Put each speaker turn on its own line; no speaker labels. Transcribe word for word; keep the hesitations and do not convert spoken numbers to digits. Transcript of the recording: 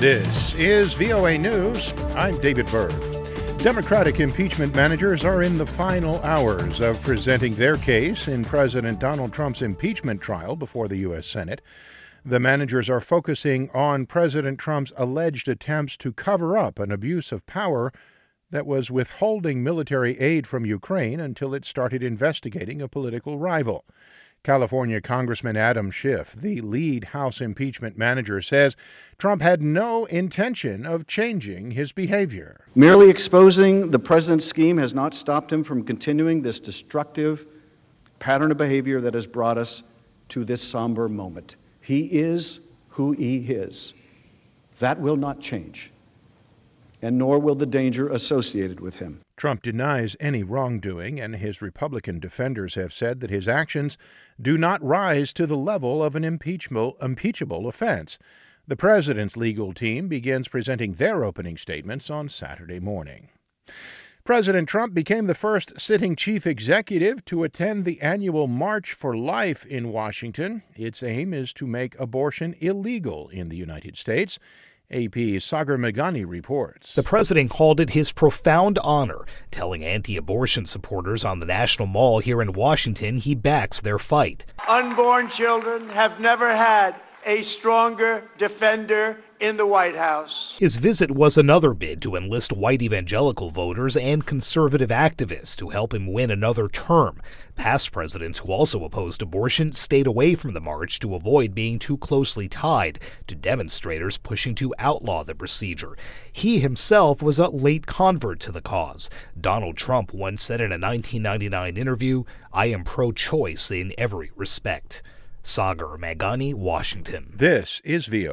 This is V O A News. I'm David Berg. Democratic impeachment managers are in the final hours of presenting their case in President Donald Trump's impeachment trial before the U S Senate. The managers are focusing on President Trump's alleged attempts to cover up an abuse of power that was withholding military aid from Ukraine until it started investigating a political rival. California Congressman Adam Schiff, the lead House impeachment manager, says Trump had no intention of changing his behavior.
Merely exposing the president's scheme has not stopped him from continuing this destructive pattern of behavior that has brought us to this somber moment. He is who he is. That will not change, and nor will the danger associated with him.
Trump denies any wrongdoing, and his Republican defenders have said that his actions do not rise to the level of an impeachable, impeachable offense. The president's legal team begins presenting their opening statements on Saturday morning. President Trump became the first sitting chief executive to attend the annual March for Life in Washington. Its aim is to make abortion illegal in the United States. A P's Sagar Meghani reports.
The president called it his profound honor, telling anti-abortion supporters on the National Mall here in Washington he backs their fight.
Unborn children have never had a stronger defender in the White House.
His visit was another bid to enlist white evangelical voters and conservative activists to help him win another term. Past presidents who also opposed abortion stayed away from the march to avoid being too closely tied to demonstrators pushing to outlaw the procedure. He himself was a late convert to the cause. Donald Trump once said in a nineteen ninety-nine interview, "I am pro-choice in every respect." Sagar Meghani, Washington.
This is V O A.